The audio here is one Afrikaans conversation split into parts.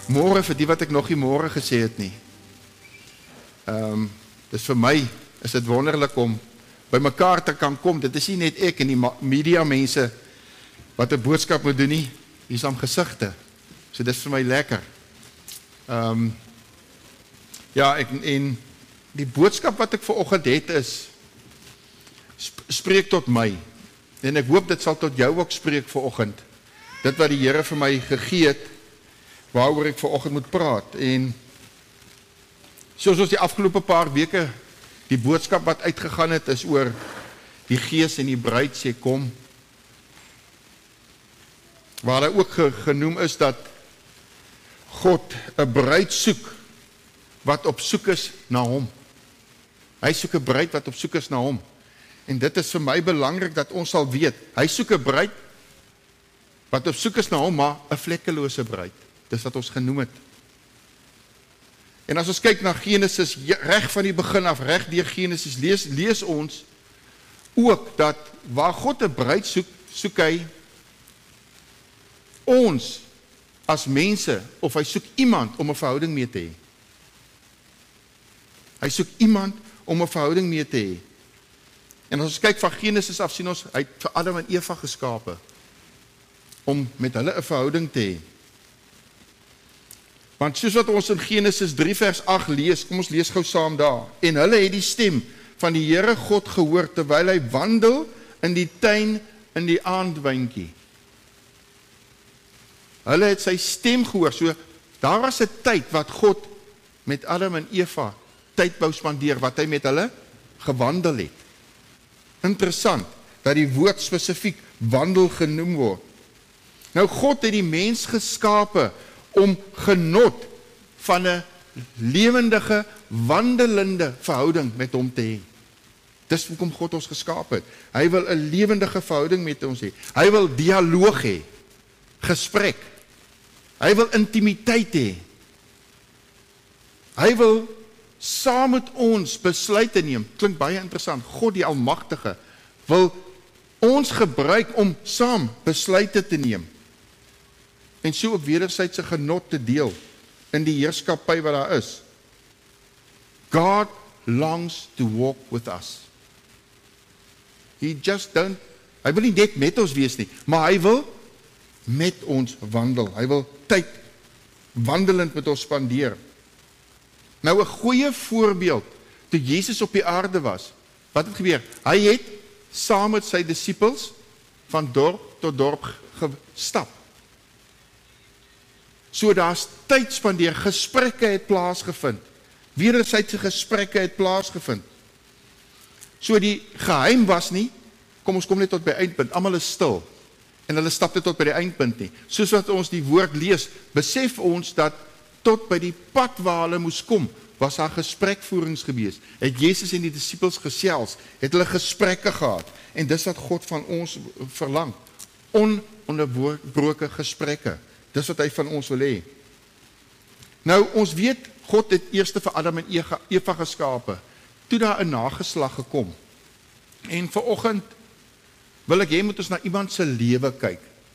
Môre vir die wat ek nog nie môre gesê het nie. Dis vir my, is dit wonderlik om by mekaar te kan kom. Dit is nie net ek en die media mense wat 'n boodskap moet doen nie. Hier is aan gesigte. So dis vir my lekker. Ja, en die boodskap wat ek vanoggend het is, spreek tot my. En ek hoop dit sal tot jou ook spreek vanoggend. Dit wat die Here vir my gegee het, waaroor ek vanoggend moet praat. En soos ons die afgelope paar weke, die boodskap wat uitgegaan het, is oor die Gees en die bruid sê kom. Waar hy ook genoem is dat God 'n bruid soek wat op soek is na hom. Hy soek 'n bruid wat op soek is na hom. En dit is vir my belangrik dat ons sal weet, hy soek 'n bruid wat op soek is na hom, maar 'n vlekkelose bruid. Dis wat ons genoem het. En as ons kyk na Genesis, reg van die begin af, reg deur Genesis, lees ons ook dat waar God 'n bruid soek, soek hy ons as mense, of hy soek iemand om 'n verhouding mee te hê. Hy soek iemand om 'n verhouding mee te hê. En as ons kyk van Genesis af, sien ons, hy het vir Adam en Eva geskape, om met hulle 'n verhouding te hê. Want soos wat ons in Genesis 3 vers 8 lees, kom ons lees gou saam daar, en hulle het die stem van die Here God gehoor, terwyl hy wandel in die tuin in die aandwyntjie. Hulle het sy stem gehoor, so daar was 'n tyd wat God met Adam en Eva tyd wou spandeer, wat hy met hulle gewandel het. Interessant, dat die woord spesifiek wandel genoem word. Nou God het die mens geskape om genot van 'n lewendige, wandelende verhouding met hom te hê. Dis hoekom God ons geskaap het. Hy wil 'n lewendige verhouding met ons hê. Hy wil dialoog hê, gesprek. Hy wil intimiteit hê. Hy wil saam met ons besluite neem. Klink baie interessant. God die Almagtige wil ons gebruik om saam besluite te neem. En so ook wederwysige genot te deel in die heerskappy wat daar is. God longs to walk with us. Hy wil nie net met ons wees nie, maar hy wil met ons wandel. Hy wil tyd wandelend met ons spandeer. Nou 'n goeie voorbeeld, toe Jesus op die aarde was, wat het gebeur? Hy het saam met sy disippels van dorp tot dorp gestap. So daar's tyd spandeer, gesprekke het plaasgevind. Wederwysige gesprekke het plaasgevind. So die geheim was nie, kom ons kom net tot by eindpunt, almal is stil. En hulle stap net tot by die eindpunt nie. Soos wat ons die woord lees, besef ons dat tot by die pad waar hulle moes kom, was daar gesprekvoerings gewees. Het Jesus en die disippels gesels, het hulle gesprekke gehad. En dis wat God van ons verlang. Ononderbroke gesprekke. Dis wat hy van ons wil hê. Nou, ons weet, God het eers vir Adam en Eva geskape, toe daar 'n nageslag gekom. En vanoggend wil ek hê moet ons na iemand se lewe kyk.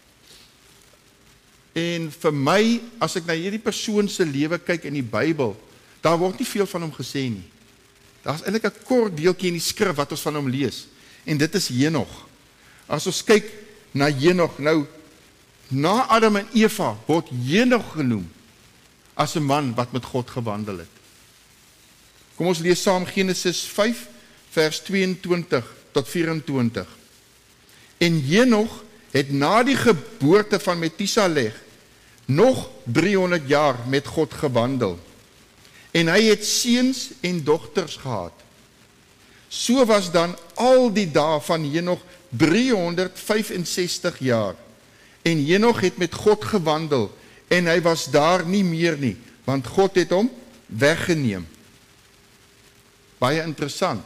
En vir my, as ek na hierdie persoon se lewe kyk in die Bybel, daar word nie veel van hom gesê nie. Daar's eintlik 'n kort deeltjie in die skrif wat ons van hom lees. En dit is Henog. As ons kyk na Henog, nou, na Adam en Eva word Henog genoem as 'n man wat met God gewandel het. Kom ons lees saam Genesis 5 vers 22 tot 24. En Henog het na die geboorte van Methuselah nog 300 jaar met God gewandel. En hy het seuns en dogters gehad. So was dan al die dae van Henog 365 jaar. En Henog het met God gewandel, en hy was daar nie meer nie, want God het hom weggeneem. Baie interessant.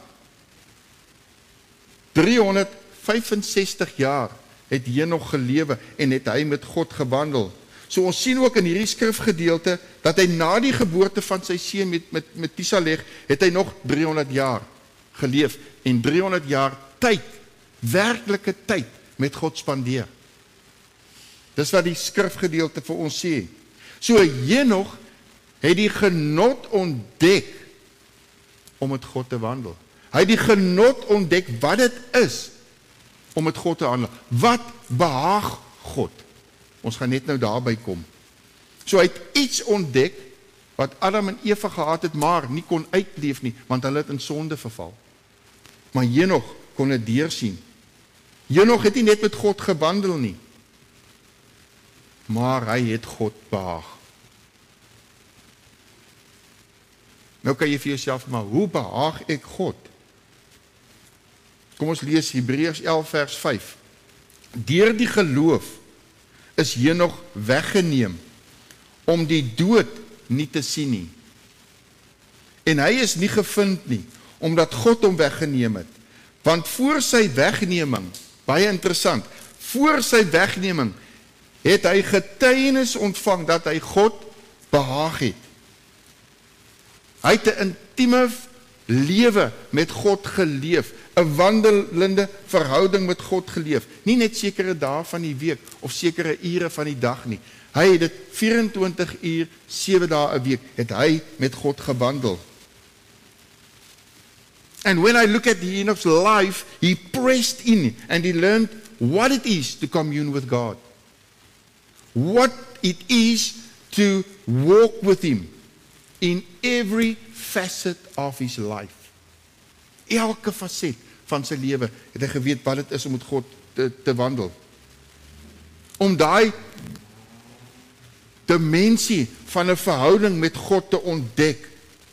365 jaar het Henog gelewe, en het hy met God gewandel. So ons sien ook in hierdie skrifgedeelte, dat hy na die geboorte van sy seun met Methuselah, het hy nog 300 jaar geleef, en 300 jaar tyd, werklike tyd, met God spandeer. Dis wat die skrifgedeelte vir ons sê. So Henog het die genot ontdek om met God te wandel. Hy het die genot ontdek wat dit is om met God te handel. Wat behaag God? Ons gaan net nou daarby kom. So hy het iets ontdek wat Adam en Eva gehad het, maar nie kon uitleef nie, want hulle het in sonde verval. Maar Henog kon dit deursien. Henog het nie net met God gewandel nie, maar hy het God behaag. Nou kan jy vir jouself, maar hoe behaag ek God? Kom ons lees Hebreërs 11 vers 5. Deur die geloof is Henog weggeneem om die dood nie te sien nie. En hy is nie gevind nie, omdat God hom weggeneem het. Want voor sy wegneming, baie interessant, voor sy wegneming het hy getuienis ontvang dat hy God behaag het. Hy het 'n intieme lewe met God geleef, 'n wandelende verhouding met God geleef, nie net sekere dae van die week of sekere ure van die dag nie. Hy het dit 24 uur, 7 dae 'n week, het hy met God gewandel. And when I look at Henog's life, he pressed in and he learned what it is to commune with God. What it is to walk with him in every facet of his life. Elke facet van sy lewe het hy geweet wat dit is om met God te wandel. Om daai dimensie van 'n verhouding met God te ontdek.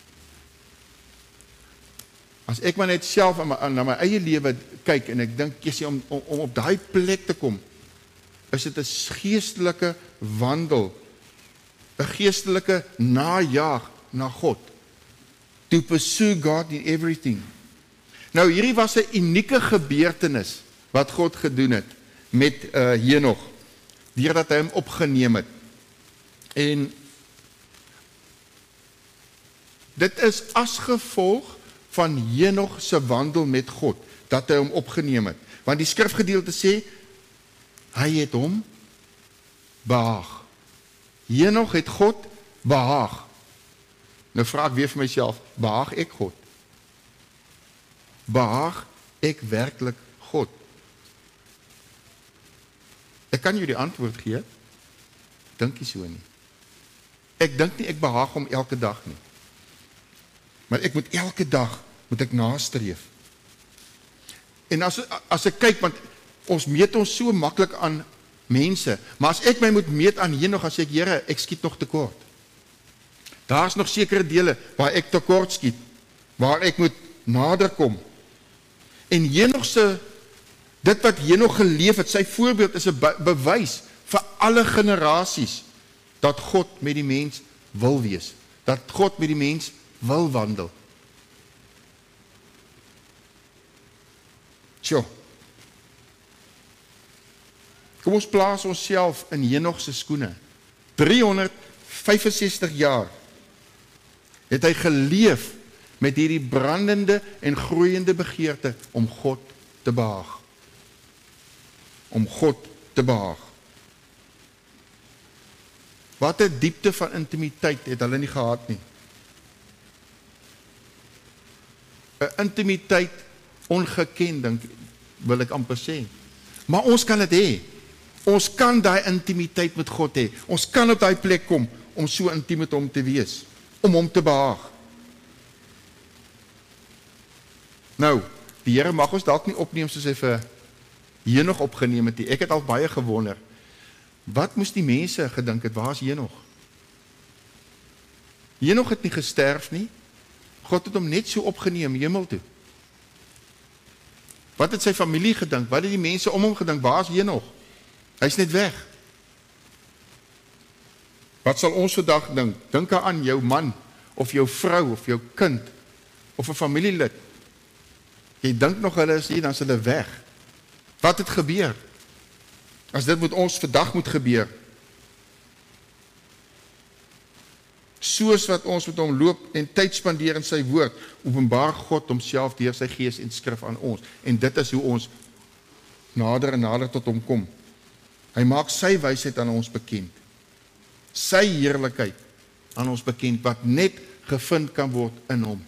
As ek maar net self na my eie lewe kyk en ek dink, om op daai plek te kom, is dit 'n geestelike wandel, 'n geestelike najaag na God. To pursue God in everything. Nou hierdie was 'n unieke gebeurtenis wat God gedoen het met Henog, deurdat hy hom opgeneem het. En dit is as gevolg van Henog se wandel met God, dat hy hom opgeneem het. Want die skrifgedeelte sê, hy het hom behaag. Henog het God behaag. Nou vra ek weer vir myself, behaag ek God? Behaag ek werklik God? Ek kan jou die antwoord gee, dink nie so nie. Ek dink nie ek behaag hom elke dag nie. Maar ek moet elke dag nastreef. En as ek kyk, want ons meet ons so maklik aan mense, maar as ek my moet meet aan Henog, as ek, Here, ek skiet nog tekort. Daar is nog sekere dele waar ek tekort skiet, waar ek moet nader kom. En Henog dit wat Henog geleef het, sy voorbeeld is 'n bewys vir alle generasies, dat God met die mens wil wees, dat God met die mens wil wandel. Tjoh. Kom ons plaas onsself in Henog se skoene. 365 jaar het hy geleef met hierdie brandende en groeiende begeerte om God te behaag. Om God te behaag. Wat 'n diepte van intimiteit het hulle nie gehad nie. 'n Intimiteit ongeken, dink wil ek amper sê. Maar ons kan dit hê. Ons kan daai intimiteit met God hê. Ons kan op daai plek kom om so intiem met hom te wees, om hom te behaag. Nou, die Here mag ons dalk nie opneem soos hy vir Henog opgeneem het nie. Ek het al baie gewonder, wat moes die mense gedink het, waar is Henog? Henog het nie gesterf nie. God het hom net so opgeneem hemel toe. Wat het sy familie gedink? Wat het die mense om hom gedink? Waar is Henog? Hy's net weg. Wat sal ons vandag dink? Dink aan jou man, of jou vrou, of jou kind, of 'n familielid. Jy dink nog hulle is hier, dan is hulle weg. Wat het gebeur? As dit met ons vandag moet gebeur, soos wat ons met hom loop en tyd spandeer in sy woord, openbaar God homself deur sy gees en skrif aan ons. En dit is hoe ons nader en nader tot hom kom. Hy maak sy wysheid aan ons bekend. sy heerlikheid aan ons bekend, wat net gevind kan word in hom.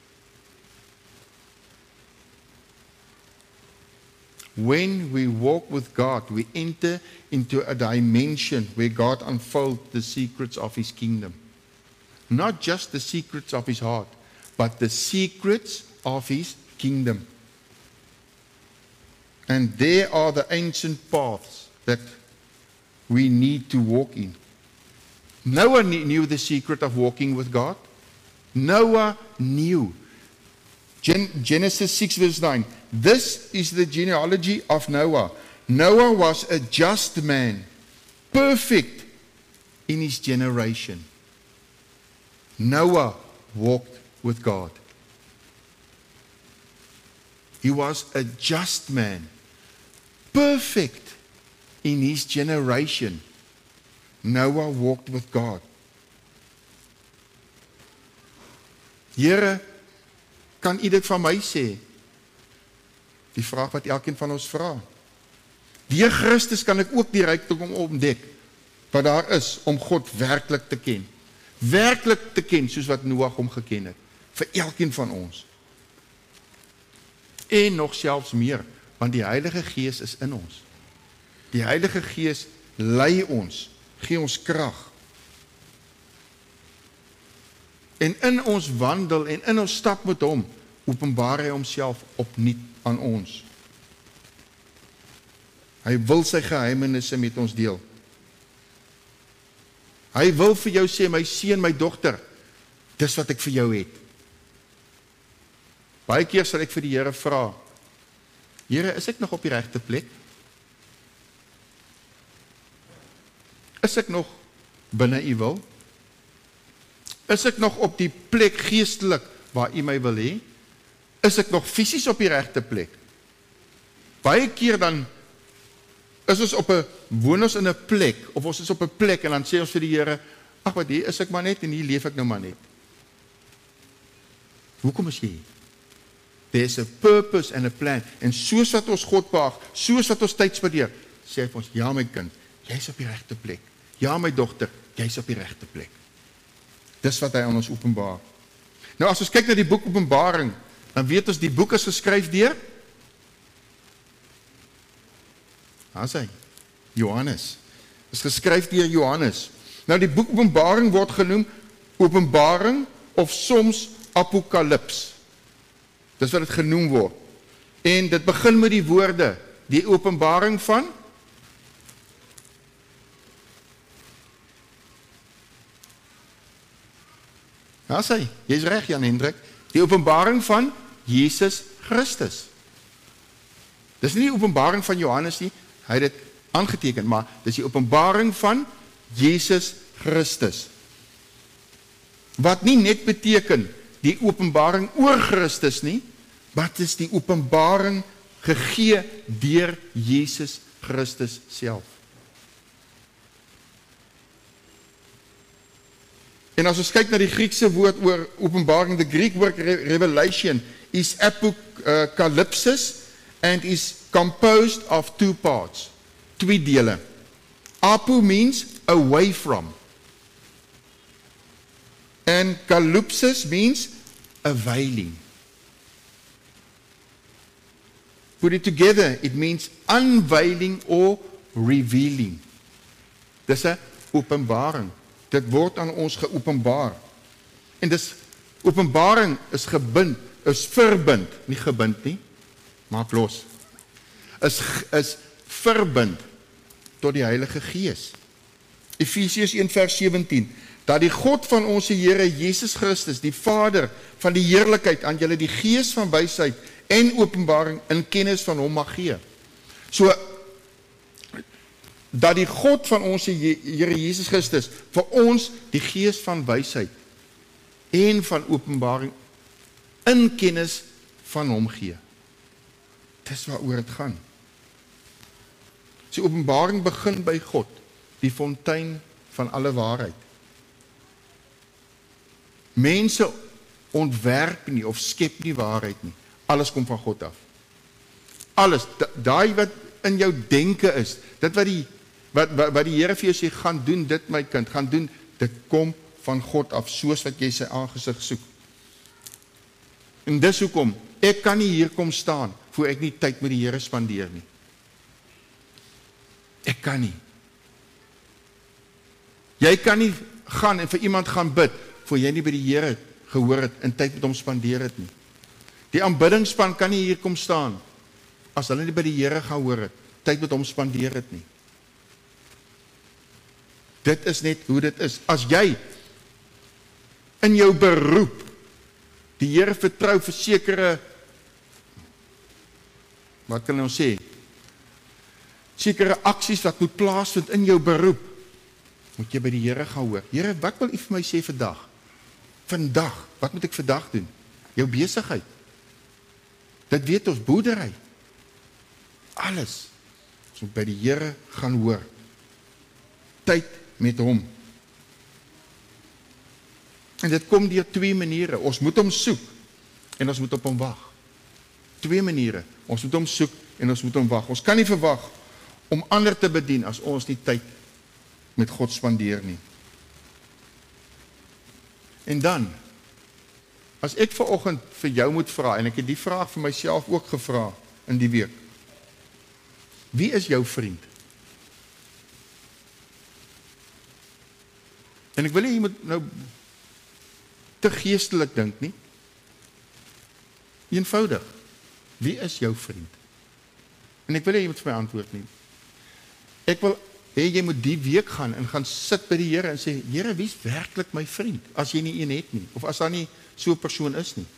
When we walk with God, we enter into a dimension where God unfolds the secrets of His kingdom. Not just the secrets of His heart, but the secrets of His kingdom. And there are the ancient paths that we need to walk in. Noah knew the secret of walking with God. Noah knew. Genesis 6 verse 9. This is the genealogy of Noah. Noah was a just man, perfect in his generation. Noah walked with God. He was a just man, perfect in his generation. Noah walked with God. Here, kan u dit van my sê? Die vraag wat elkeen van ons vra. Deur Christus kan ek ook die rykdom ontdek wat daar is om God werklik te ken. Werklik te ken soos wat Noag hom geken het. Vir elkeen van ons. En nog selfs meer, want die Heilige Gees is in ons. Die Heilige Gees lei ons, gee ons krag. En in ons wandel en in ons stap met hom, openbaar hy homself opnuut aan ons. Hy wil sy geheimenisse met ons deel. Hy wil vir jou sê, my seun, my dogter, dis wat ek vir jou het. Baie keer sal ek vir die Here vra, Here, is ek nog op die regte plek? Is ek nog binne u wil? Is ek nog op die plek geestelik waar u my wil hê? Is ek nog fisies op die regte plek? Baie keer dan is ons woon ons in 'n plek, of ons is op 'n plek, en dan sê ons vir die Here, ag wat, hier is ek maar net, en hier leef ek nou maar net. Hoekom is jy hier? There's a purpose and a plan, en soos wat ons God behaag, soos wat ons tyd spandeer, sê hy vir ons, ja my kind, jy's op die regte plek. Ja my dogter, jy's op die regte plek. Dis wat hy aan ons openbaar. Nou as ons kyk na die boek Openbaring, dan weet ons die boek is geskryf deur Johannes. Is geskryf deur Johannes. Nou die boek Openbaring word genoem Openbaring of soms Apokalips. Dis wat dit genoem word. En dit begin met die woorde, die openbaring van jy's reg Jan Hendrik, die openbaring van Jesus Christus. Dis nie die openbaring van Johannes nie, hy het dit aangeteken, maar dis die openbaring van Jesus Christus. Wat nie net beteken die openbaring oor Christus nie, maar dit is die openbaring gegee deur Jesus Christus self. En as ons kyk na die Griekse woord oor openbaring, the Greek word revelation is apocalypsis and is composed of two parts, twee dele. Apo means away from, and kalypsis means availing. Put it together, it means unveiling or revealing. Dis 'n openbaring. Dit word aan ons geopenbaar. En dis openbaring is gebind, is verbind, nie gebind nie, maak los. Is verbind tot die Heilige Gees. Efesiërs 1 vers 17. Dat die God van ons Here Jesus Christus, die Vader van die heerlikheid, aan julle die Gees van wysheid en openbaring in kennis van hom mag gee. So, dat die God van ons Here Jesus Christus vir ons die Gees van wysheid en van openbaring in kennis van hom gee. Dis waaroor dit gaan. Die openbaring begin by God, die fontein van alle waarheid. Mense ontwerp nie of skep nie waarheid nie. Alles kom van God af. Alles, daai wat in jou denke is, dit wat wat die Here vir jou sê, gaan doen dit my kind, gaan doen, dit kom van God af, soos wat jy sy aangesig soek. En dis hoekom, ek kan nie hier kom staan, voor ek nie tyd met die Here spandeer nie. Ek kan nie. Jy kan nie gaan en vir iemand gaan bid, voor jy nie by die Here gehoor het, en tyd met hom spandeer het nie. Die aanbiddingsspan kan nie hier kom staan, as hulle nie by die Here gehoor het, tyd met hom spandeer het nie. Dit is net hoe dit is. As jy in jou beroep die Here vertrou vir sekere, wat kan ons sê, sekere aksies wat moet plaasvind in jou beroep, moet jy by die Here gaan hoor. Here, wat wil U vir my sê vandag? Vandag, wat moet ek vandag doen? Jou besigheid. Dit weet ons, boerdery. Alles. Ons moet by die Here gaan hoor. Tyd met hom. En dit kom deur twee maniere. Ons moet hom soek en ons moet op hom wag. Twee maniere. Ons moet hom soek en ons moet hom wag. Ons kan nie verwag om ander te bedien as ons nie tyd met God spandeer nie. En dan, as ek vanoggend vir jou moet vra, en ek het die vraag vir myself ook gevra in die week, wie is jou vriend? En ek wil nie, jy moet nou te geestelik dink nie. Eenvoudig, wie is jou vriend? En ek wil nie, jy moet vir my antwoord nie. Ek wil jy moet die week gaan en gaan sit by die Here en sê, Here, wie is werklik my vriend? As jy nie een het nie, of as daar nie so 'n persoon is nie.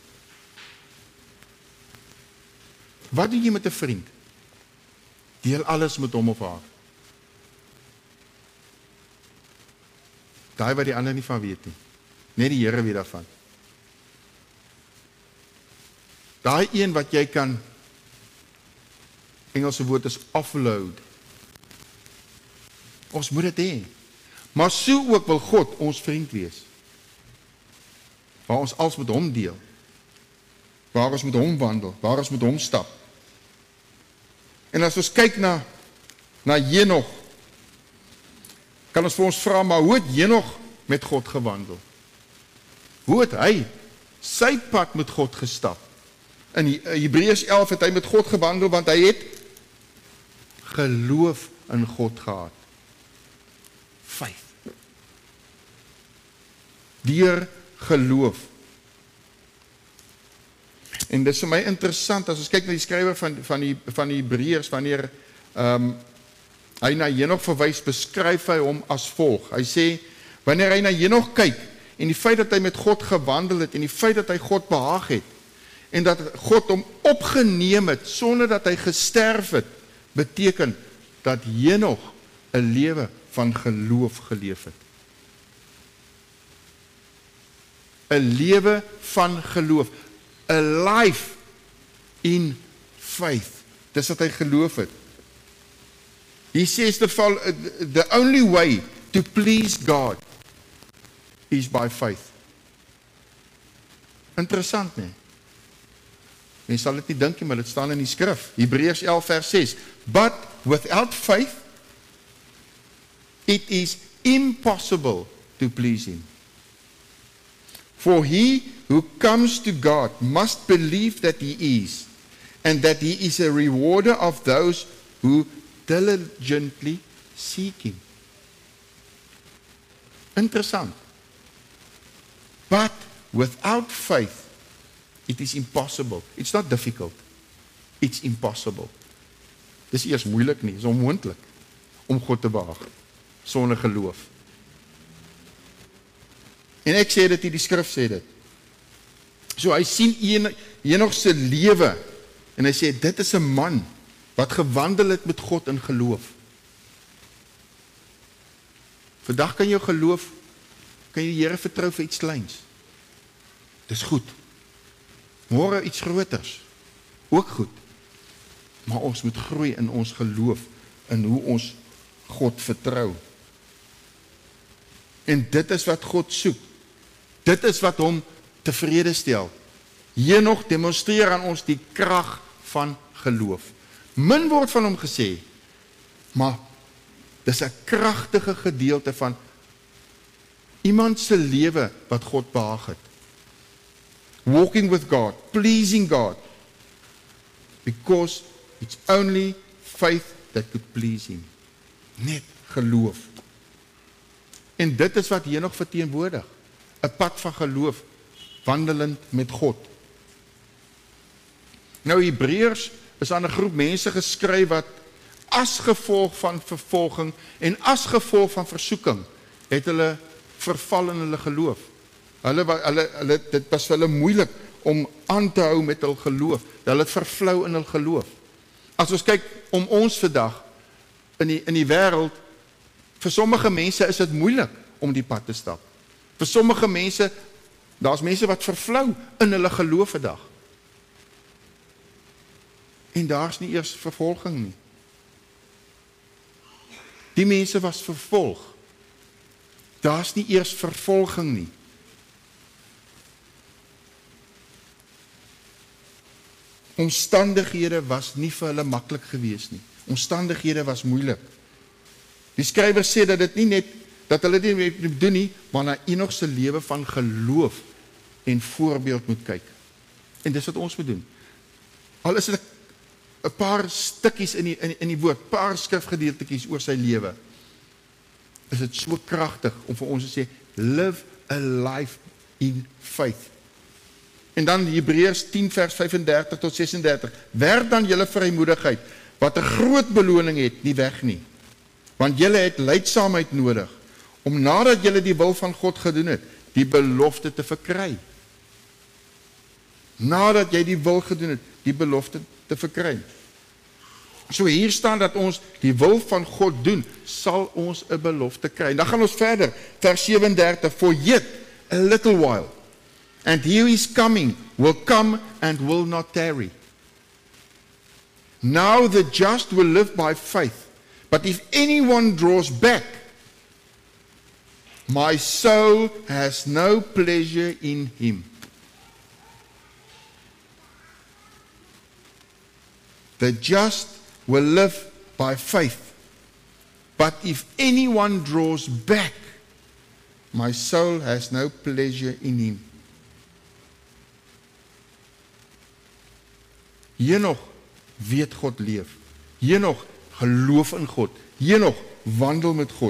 Wat doen jy met 'n vriend? Deel alles met hom of haar. Daai wat die ander nie van weet nie. Net die Here weet daarvan. Daai een wat jy kan, Engelse woord is offload. Ons moet dit hê. Maar so ook wil God ons vriend wees. Waar ons alles met hom deel. Waar ons met hom wandel. Waar ons met hom stap. En as ons kyk na Henog, kan ons vir ons vra, maar hoe het Henog met God gewandel? Hoe het hy sy pad met God gestap? In Hebreërs 11 het hy met God gewandel, want hy het geloof in God gehad. Faith. Deur geloof. En dit is vir my interessant, as ons kyk na die skrywer van die Hebreërs, wanneer hy na Henog verwys, beskryf hy hom as volg. Hy sê, wanneer hy na Henog kyk, en die feit dat hy met God gewandel het, en die feit dat hy God behaag het, en dat God hom opgeneem het, sonder dat hy gesterf het, beteken dat Henog 'n lewe van geloof geleef het. 'n lewe van geloof. A life in faith. Dis wat hy geloof het. He says the only way to please God is by faith. Interessant, nee? Mens sal dit nie dink nie, maar dit staan in die skrif. Hebreërs 11 vers 6. But without faith, it is impossible to please him. For he who comes to God must believe that he is, and that he is a rewarder of those who diligently seek him. Interessant. But without faith, it is impossible. It's not difficult. It's impossible. Dis eers moeilik nie, is onmoontlik om God te behaag sonder geloof. En ek sê dit, die skrif sê dit. So hy sien Henog se lewe en hy sê dit is 'n man wat gewandel het met God in geloof. Vandag kan jou geloof, kan jy die Here vertrou vir iets kleins. Dis goed. Môre iets groters. Ook goed. Maar ons moet groei in ons geloof, in hoe ons God vertrou. En dit is wat God soek. Dit is wat hom tevrede stel. Henog demonstreer aan ons die krag van geloof. Min word van hom gesê, maar Dis 'n kragtige gedeelte van iemand se lewe wat God behaag het. Walking with God, pleasing God, because it's only faith that could please him. Net geloof. En dit is wat hier nog verteenwoordig. 'n Pad van geloof, wandelend met God. Nou Hebreërs is aan 'n groep mense geskryf wat as gevolg van vervolging en as gevolg van versoeking het hulle verval in hulle geloof. Dit was vir hulle moeilik om aan te hou met hul geloof. Hulle het vervlou in hul geloof. As ons kyk om ons vandag in die wêreld, vir sommige mense is dit moeilik om die pad te stap. Vir sommige mense, daar's mense wat vervlou in hulle geloof vandag. En daar's nie eers vervolging nie. Die mense was vervolg. Daar's nie eers vervolging nie. Omstandighede was nie vir hulle maklik gewees nie. Omstandighede was moeilik. Die skrywer sê dat dit nie net dat hulle dit nie moet doen nie, maar na Enoch se lewe van geloof en voorbeeld moet kyk. En dis wat ons moet doen. Al is dit 'n paar stukkies in die woord, paar skrifgedeeltetjies oor sy lewe, is dit so kragtig om vir ons te sê, live a life in faith. En dan Hebreërs 10 vers 35 tot 36, werk dan julle vrymoedigheid, wat 'n groot beloning het, nie weg nie. Want julle het lydsaamheid nodig, om nadat julle die wil van God gedoen het, die belofte te verkry. Nadat jy die wil gedoen het, die belofte te verkry. So hier staan dat ons die wil van God doen, sal ons 'n belofte kry. En dan gaan ons verder, vers 37, for yet a little while, and he who is coming will come and will not tarry. Now the just will live by faith, but if anyone draws back, my soul has no pleasure in him. The just will live by faith, but if anyone draws back, my soul has no pleasure in him. Henoch weet God leef. Henoch geloof in God. Henoch wandel met God.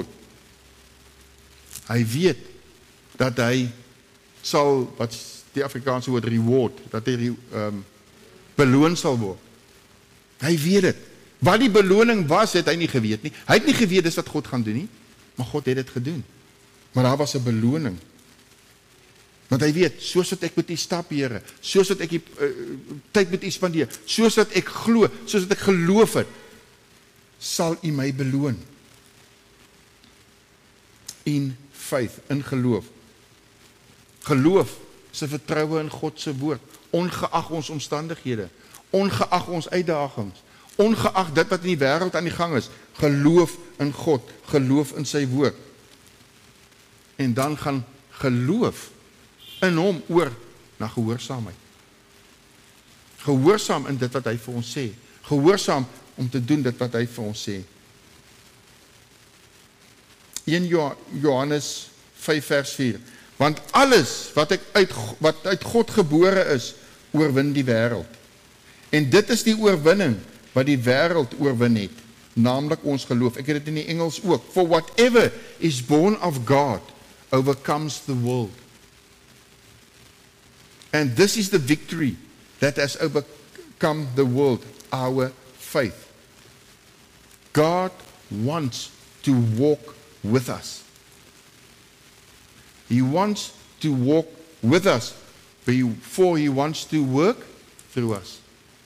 Hy weet dat hy sal, wat die Afrikaanse woord reward, dat hy beloon sal word. Hy weet dit. Wat die beloning was, het hy nie geweet nie. Hy het nie geweet dis wat God gaan doen nie, maar God het dit gedoen. Maar daar was 'n beloning. Want hy weet, soos wat ek met U stap, Here, soos wat ek die tyd met U spandeer, soos wat ek glo, soos wat ek geloof het, sal U my beloon. In faith, in geloof. Geloof is 'n vertroue in God se woord, ongeag ons omstandighede, ongeag ons uitdagings, ongeag dit wat in die wêreld aan die gang is, geloof in God, geloof in sy woord. En dan gaan geloof in hom oor na gehoorsaamheid. Gehoorsaam in dit wat hy vir ons sê. Gehoorsaam om te doen dit wat hy vir ons sê. 1 Johannes 5 vers 4. Want alles wat uit God gebore is, oorwin die wêreld. En dit is die oorwinning wat die wêreld oorwin het, naamlik ons geloof. Ek het dit in die Engels ook. For whatever is born of God overcomes the world. And this is the victory that has overcome the world, our faith. God wants to walk with us. He wants to walk with us before He wants to work through us.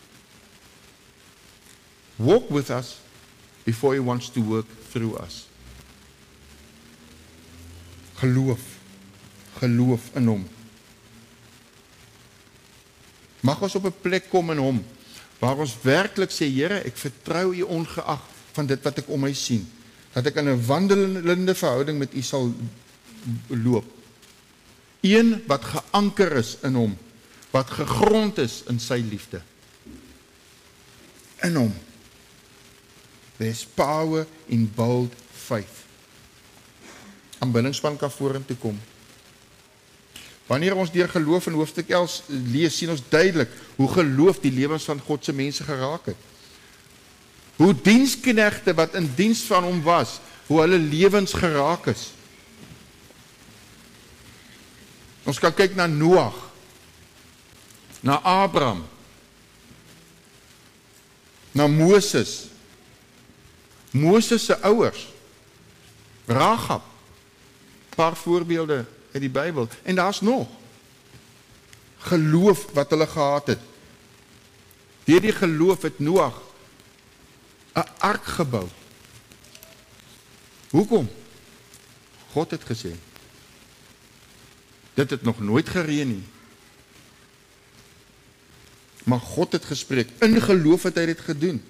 Walk with us before He wants to work through us. Geloof in hom. Mag ons op 'n plek kom in hom, waar ons werklik sê, Here, ek vertrou U ongeag van dit wat ek om my sien, dat ek in 'n wandelende verhouding met U sal loop. Een wat geanker is in hom, wat gegrond is in sy liefde. In hom. There's power in bold 5. Aanbiddingspan kan vorentoe kom. Wanneer ons deur geloof in hoofstuk 11 lees, sien ons duidelik hoe geloof die lewens van God se mense geraak het. Hoe diensknegte wat in diens van hom was, hoe hulle lewens geraak is. Ons kan kyk na Noag, na Abraham, na Moses se ouers, Rahab, paar voorbeelde uit die Bybel, en daar's nog geloof wat hulle gehad het. Deur die geloof het Noag 'n ark gebou. Hoekom? God het gesê. Dit het nog nooit gereën nie. Maar God het gespreek. In geloof het hy dit gedoen.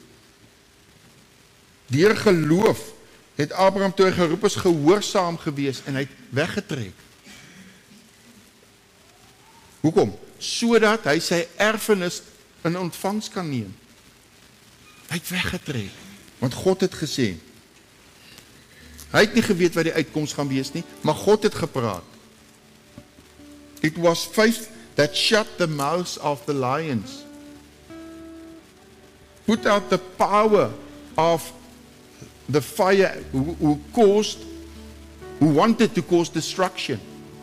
Deur geloof het Abraham toe hy geroep is gehoorsaam gewees en hy het weggetrek. Hoekom? Sodat hy sy erfenis in ontvangs kan neem. Hy het weggetrek, want God het gesê. Hy het nie geweet wat die uitkoms gaan wees nie, maar God het gepraat. It was faith that shut the mouths of the lions. Put out the power of the fire who wanted to cause destruction.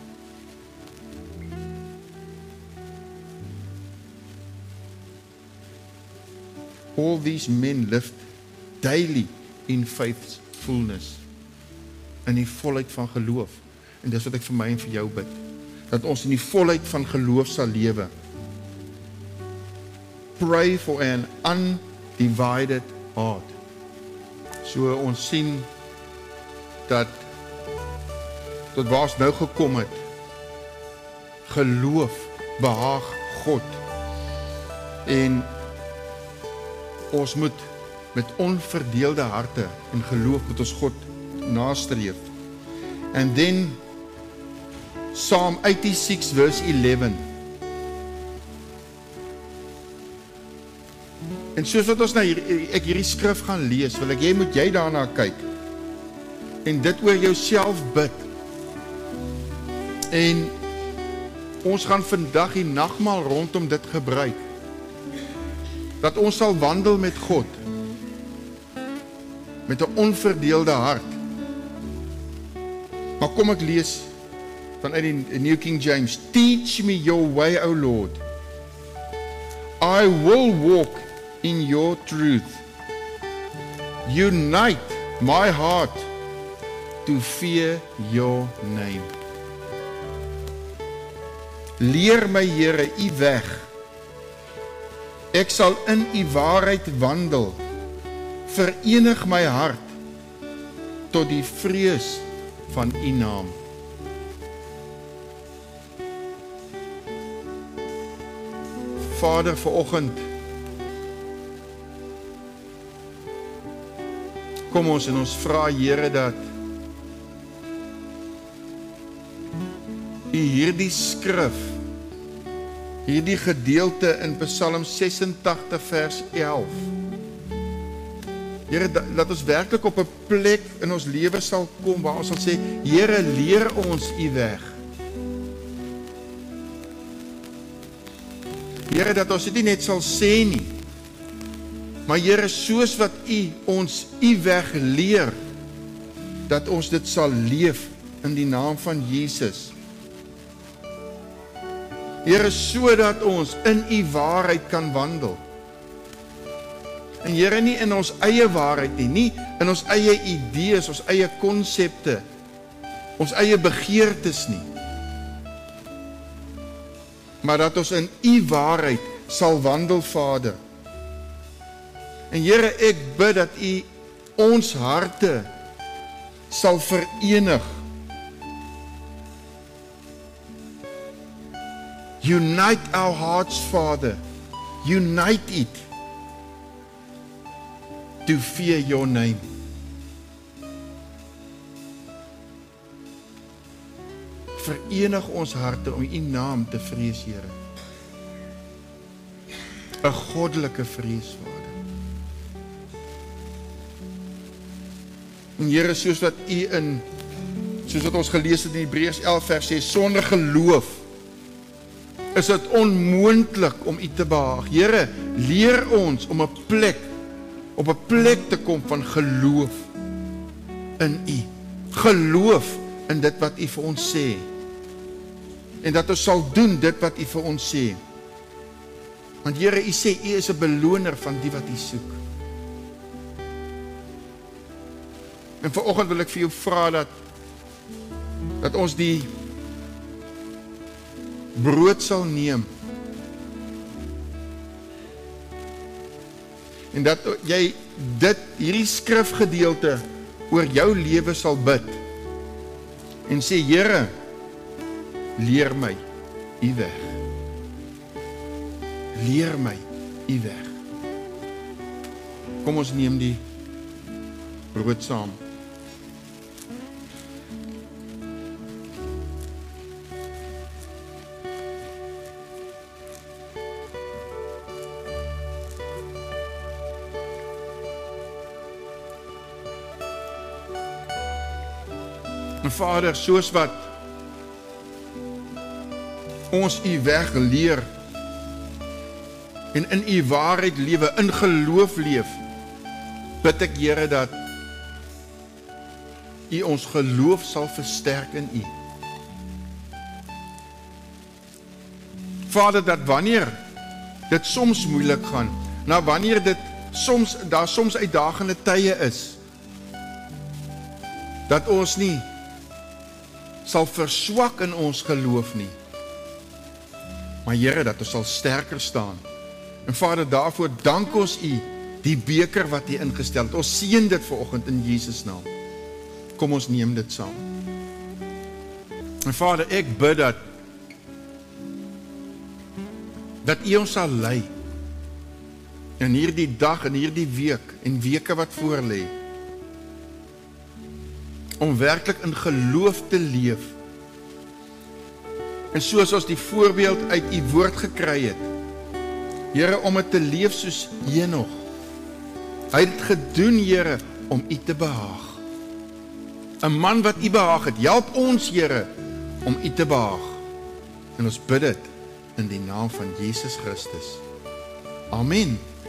All these men lived daily in faith's fullness. In die volheid van geloof. En dis wat ek vir my en vir jou bid. Dat ons in die volheid van geloof sal lewe. Pray for an undivided heart. So ons sien dat tot waar ons nou gekom het, geloof behaag God. En ons moet met onverdeelde harte en geloof met ons God nastreef. And then Psalm 86 verse 11. En soos wat ons ek hierdie skrif gaan lees, wil ek moet jy daarna kyk. En dit oor jouself bid. En ons gaan vandag die nagmaal rondom dit gebruik. Dat ons sal wandel met God. Met 'n onverdeelde hart. Maar kom ek lees vanuit die New King James. Teach me your way, O Lord. I will walk in your truth. Unite my heart to fear your name. Leer my, Here, u weg. Ek sal in u waarheid wandel. Verenig my hart tot die vrees van u naam. Vader, vanoggend kom ons en ons vra, Here, dat u hierdie skrif, hierdie gedeelte in Psalm 86 vers 11, Here, dat ons werklik op 'n plek in ons lewe sal kom waar ons sal sê, Here, leer ons u weg. Here, dat ons dit nie net sal sê nie, maar Here, soos wat u ons u weg leer, dat ons dit sal leef in die naam van Jesus. Here, sodat ons in u waarheid kan wandel. En Here, nie in ons eie waarheid nie in ons eie idees, ons eie konsepte, ons eie begeertes nie. Maar dat ons in u waarheid sal wandel, Vader. En Here, ek bid dat u ons harte sal verenig. Unite our hearts, Father. Unite it to fear your name. Verenig ons harte om u naam te vrees, Here. 'n goddelike vrees, Vader. En Here, soos wat ons gelees het in Hebreërs 11 vers 6, sonder geloof is dit onmoontlik om U te behaag. Here, leer ons om op 'n plek te kom van geloof in U. Geloof in dit wat U vir ons sê. En dat ons sal doen dit wat U vir ons sê. Want Here, U sê U is 'n beloner van die wat U soek. En vanoggend wil ek vir jou vra dat ons die brood sal neem. En dat jy hierdie skrifgedeelte oor jou lewe sal bid. En sê, Here, leer my U weg. Leer my U weg. Kom ons neem die brood saam. En Vader, soos wat ons U weg leer en in U waarheid lewe, in geloof leef, bid ek, Here, dat U ons geloof sal versterk in U. Vader, dat wanneer dit soms moeilik gaan, wanneer daar soms uitdagende tye is, dat ons nie sal verswak in ons geloof nie, maar Here, dat ons sal sterker staan. En Vader, daarvoor dank ons U, die beker wat U ingestel het. Ons seën dit vanoggend in Jesus naam. Kom ons neem dit saam. En Vader, ek bid dat U ons sal lei in hierdie dag, in hierdie week, en weke wat voor lê, om werklik in geloof te leef. En soos ons die voorbeeld uit U woord gekry het, Here, om het te leef soos Henog. Hy het gedoen, Here, om U te behaag. 'n man wat U behaag het. Help ons, Here, om U te behaag. En ons bid dit in die naam van Jesus Christus. Amen.